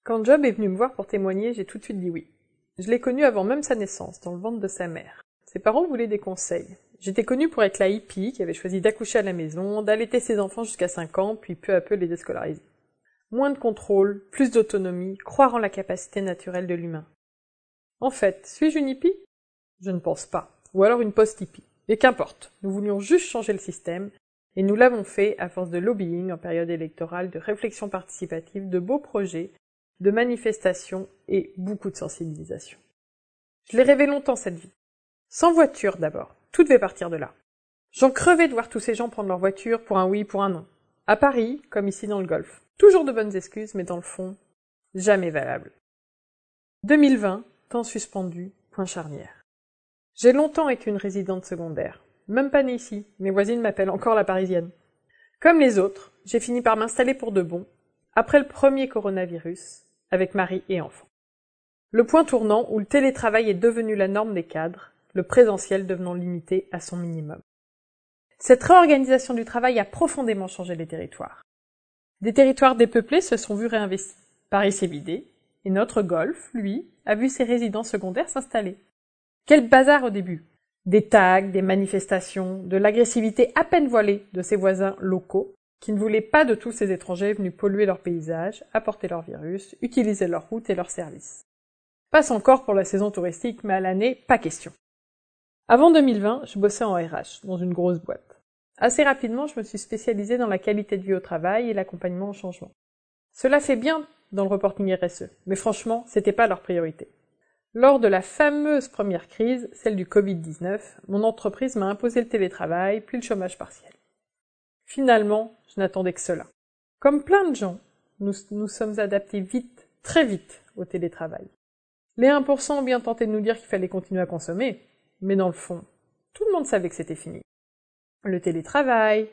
Quand Job est venu me voir pour témoigner, j'ai tout de suite dit oui. Je l'ai connu avant même sa naissance, dans le ventre de sa mère. Ses parents voulaient des conseils. J'étais connue pour être la hippie qui avait choisi d'accoucher à la maison, d'allaiter ses enfants jusqu'à 5 ans, puis peu à peu les déscolariser. Moins de contrôle, plus d'autonomie, croire en la capacité naturelle de l'humain. En fait, suis-je une hippie? Je ne pense pas. Ou alors une post-hippie. Et qu'importe, nous voulions juste changer le système, et nous l'avons fait à force de lobbying en période électorale, de réflexion participative, de beaux projets, de manifestations et beaucoup de sensibilisation. Je l'ai rêvé longtemps cette vie. Sans voiture d'abord, tout devait partir de là. J'en crevais de voir tous ces gens prendre leur voiture pour un oui, pour un non. À Paris, comme ici dans le Golfe. Toujours de bonnes excuses, mais dans le fond, jamais valables. 2020, temps suspendu, point charnière. J'ai longtemps été une résidente secondaire. Même pas née ici, mes voisines m'appellent encore la Parisienne. Comme les autres, j'ai fini par m'installer pour de bon, après le premier coronavirus, avec mari et enfants. Le point tournant où le télétravail est devenu la norme des cadres, le présentiel devenant limité à son minimum. Cette réorganisation du travail a profondément changé les territoires. Des territoires dépeuplés se sont vus réinvestis. Paris s'est vidé, et notre Golfe, lui, a vu ses résidents secondaires s'installer. Quel bazar au début! Des tags, des manifestations, de l'agressivité à peine voilée de ses voisins locaux, qui ne voulaient pas de tous ces étrangers venus polluer leur paysage, apporter leur virus, utiliser leurs routes et leurs services. Passe encore pour la saison touristique, mais à l'année, pas question. Avant 2020, je bossais en RH, dans une grosse boîte. Assez rapidement, je me suis spécialisée dans la qualité de vie au travail et l'accompagnement au changement. Cela fait bien dans le reporting RSE, mais franchement, c'était pas leur priorité. Lors de la fameuse première crise, celle du Covid-19, mon entreprise m'a imposé le télétravail, puis le chômage partiel. Finalement, je n'attendais que cela. Comme plein de gens, nous sommes adaptés vite, très vite, au télétravail. Les 1% ont bien tenté de nous dire qu'il fallait continuer à consommer, mais dans le fond, tout le monde savait que c'était fini. Le télétravail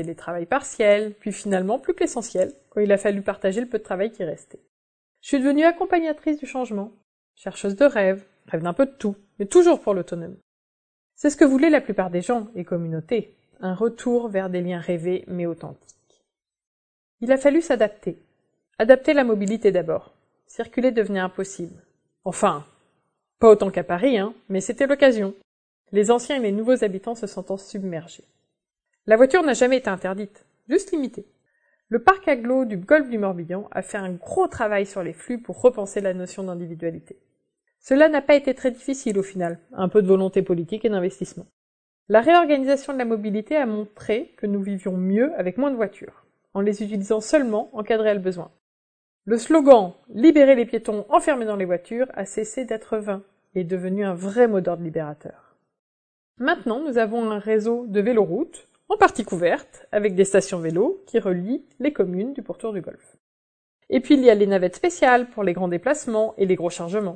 partiel, puis finalement plus que l'essentiel, quand il a fallu partager le peu de travail qui restait. Je suis devenue accompagnatrice du changement, chercheuse de rêve d'un peu de tout, mais toujours pour l'autonomie. C'est ce que voulaient la plupart des gens et communautés, un retour vers des liens rêvés mais authentiques. Il a fallu s'adapter. Adapter la mobilité d'abord. Circuler devenait impossible. Enfin, pas autant qu'à Paris, mais c'était l'occasion. Les anciens et les nouveaux habitants se sentant submergés. La voiture n'a jamais été interdite, juste limitée. Le parc agglo du Golfe du Morbihan a fait un gros travail sur les flux pour repenser la notion d'individualité. Cela n'a pas été très difficile au final, un peu de volonté politique et d'investissement. La réorganisation de la mobilité a montré que nous vivions mieux avec moins de voitures, en les utilisant seulement en cas de réel besoin. Le slogan « Libérer les piétons enfermés dans les voitures » a cessé d'être vain et est devenu un vrai mot d'ordre libérateur. Maintenant, nous avons un réseau de véloroutes, en partie couverte, avec des stations vélo qui relient les communes du pourtour du Golfe. Et puis il y a les navettes spéciales pour les grands déplacements et les gros chargements.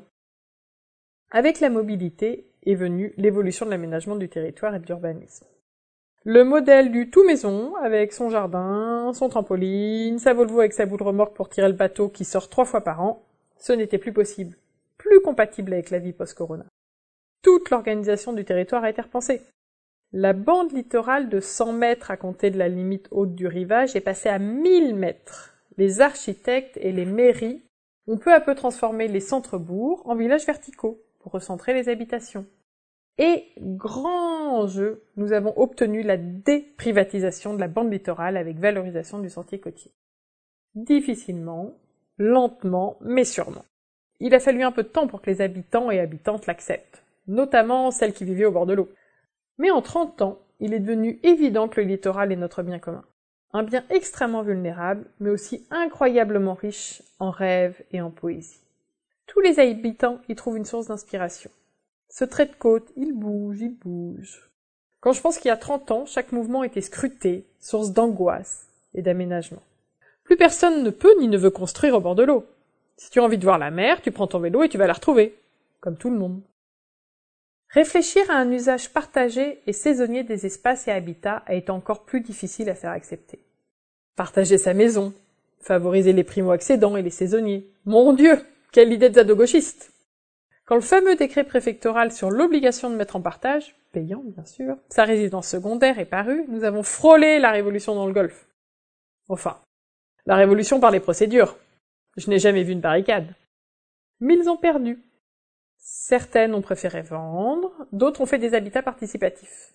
Avec la mobilité est venue l'évolution de l'aménagement du territoire et de l'urbanisme. Le modèle du tout maison, avec son jardin, son trampoline, sa Volvo avec sa boule remorque pour tirer le bateau qui sort 3 fois par an, ce n'était plus possible, plus compatible avec la vie post-corona. Toute l'organisation du territoire a été repensée. La bande littorale de 100 mètres à compter de la limite haute du rivage est passée à 1000 mètres. Les architectes et les mairies ont peu à peu transformé les centres-bourgs en villages verticaux pour recentrer les habitations. Et, grand enjeu, nous avons obtenu la déprivatisation de la bande littorale avec valorisation du sentier côtier. Difficilement, lentement, mais sûrement. Il a fallu un peu de temps pour que les habitants et habitantes l'acceptent, notamment celles qui vivaient au bord de l'eau. Mais en 30 ans, il est devenu évident que le littoral est notre bien commun. Un bien extrêmement vulnérable, mais aussi incroyablement riche en rêves et en poésie. Tous les habitants y trouvent une source d'inspiration. Ce trait de côte, il bouge. Quand je pense qu'il y a 30 ans, chaque mouvement était scruté, source d'angoisse et d'aménagement. Plus personne ne peut ni ne veut construire au bord de l'eau. Si tu as envie de voir la mer, tu prends ton vélo et tu vas la retrouver. Comme tout le monde. Réfléchir à un usage partagé et saisonnier des espaces et habitats a été encore plus difficile à faire accepter. Partager sa maison, favoriser les primo-accédants et les saisonniers. Mon Dieu, quelle idée de zado-gauchiste! Quand le fameux décret préfectoral sur l'obligation de mettre en partage, payant bien sûr, sa résidence secondaire est paru, nous avons frôlé la révolution dans le Golfe. Enfin, la révolution par les procédures. Je n'ai jamais vu une barricade. Mais ils ont perdu. Certaines ont préféré vendre, d'autres ont fait des habitats participatifs.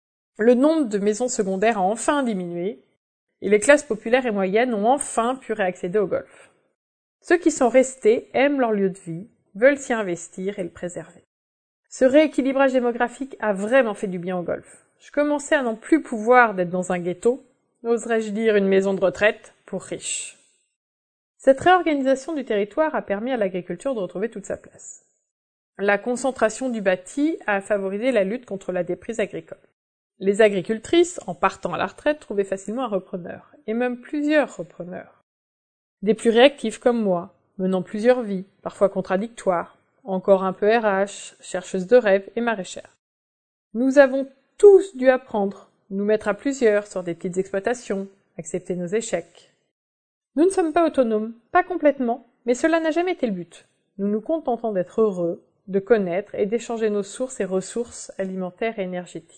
Le nombre de maisons secondaires a enfin diminué, et les classes populaires et moyennes ont enfin pu réaccéder au golf. Ceux qui sont restés aiment leur lieu de vie, veulent s'y investir et le préserver. Ce rééquilibrage démographique a vraiment fait du bien au golf. Je commençais à n'en plus pouvoir d'être dans un ghetto, oserais-je dire une maison de retraite pour riches. Cette réorganisation du territoire a permis à l'agriculture de retrouver toute sa place. La concentration du bâti a favorisé la lutte contre la déprise agricole. Les agricultrices, en partant à la retraite, trouvaient facilement un repreneur, et même plusieurs repreneurs. Des plus réactifs comme moi, menant plusieurs vies, parfois contradictoires, encore un peu RH, chercheuses de rêves et maraîchères. Nous avons tous dû apprendre, nous mettre à plusieurs sur des petites exploitations, accepter nos échecs. Nous ne sommes pas autonomes, pas complètement, mais cela n'a jamais été le but. Nous nous contentons d'être heureux, de connaître et d'échanger nos sources et ressources alimentaires et énergétiques.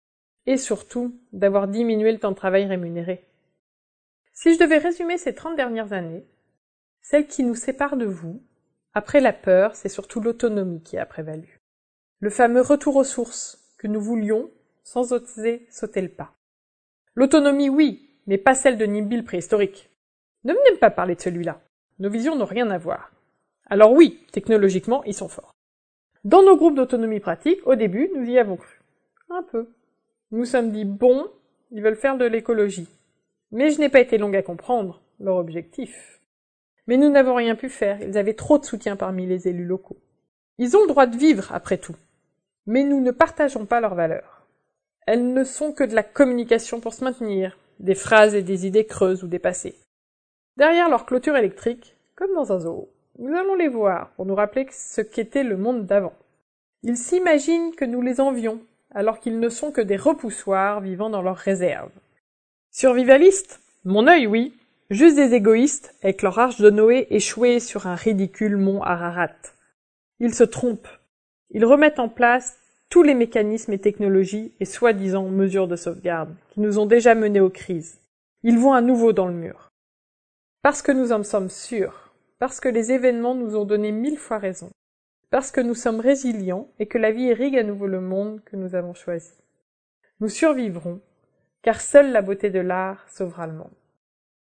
Et surtout, d'avoir diminué le temps de travail rémunéré. Si je devais résumer ces 30 dernières années, celle qui nous sépare de vous, après la peur, c'est surtout l'autonomie qui a prévalu. Le fameux retour aux sources que nous voulions sans oser sauter le pas. L'autonomie, oui, mais pas celle de Nimby le préhistorique. Ne venez pas parler de celui-là. Nos visions n'ont rien à voir. Alors oui, technologiquement, ils sont forts. Dans nos groupes d'autonomie pratique, au début, nous y avons cru. Un peu. Nous sommes dit, bon, ils veulent faire de l'écologie. Mais je n'ai pas été longue à comprendre leur objectif. Mais nous n'avons rien pu faire, ils avaient trop de soutien parmi les élus locaux. Ils ont le droit de vivre, après tout. Mais nous ne partageons pas leurs valeurs. Elles ne sont que de la communication pour se maintenir, des phrases et des idées creuses ou dépassées. Derrière leur clôture électrique, comme dans un zoo, nous allons les voir pour nous rappeler ce qu'était le monde d'avant. Ils s'imaginent que nous les envions, alors qu'ils ne sont que des repoussoirs vivant dans leurs réserves. Survivalistes? Mon œil, oui. Juste des égoïstes, avec leur arche de Noé échouée sur un ridicule mont Ararat. Ils se trompent. Ils remettent en place tous les mécanismes et technologies et soi-disant mesures de sauvegarde qui nous ont déjà menés aux crises. Ils vont à nouveau dans le mur. Parce que nous en sommes sûrs, parce que les événements nous ont donné 1000 fois raison, parce que nous sommes résilients et que la vie irrigue à nouveau le monde que nous avons choisi. Nous survivrons, car seule la beauté de l'art sauvera le monde.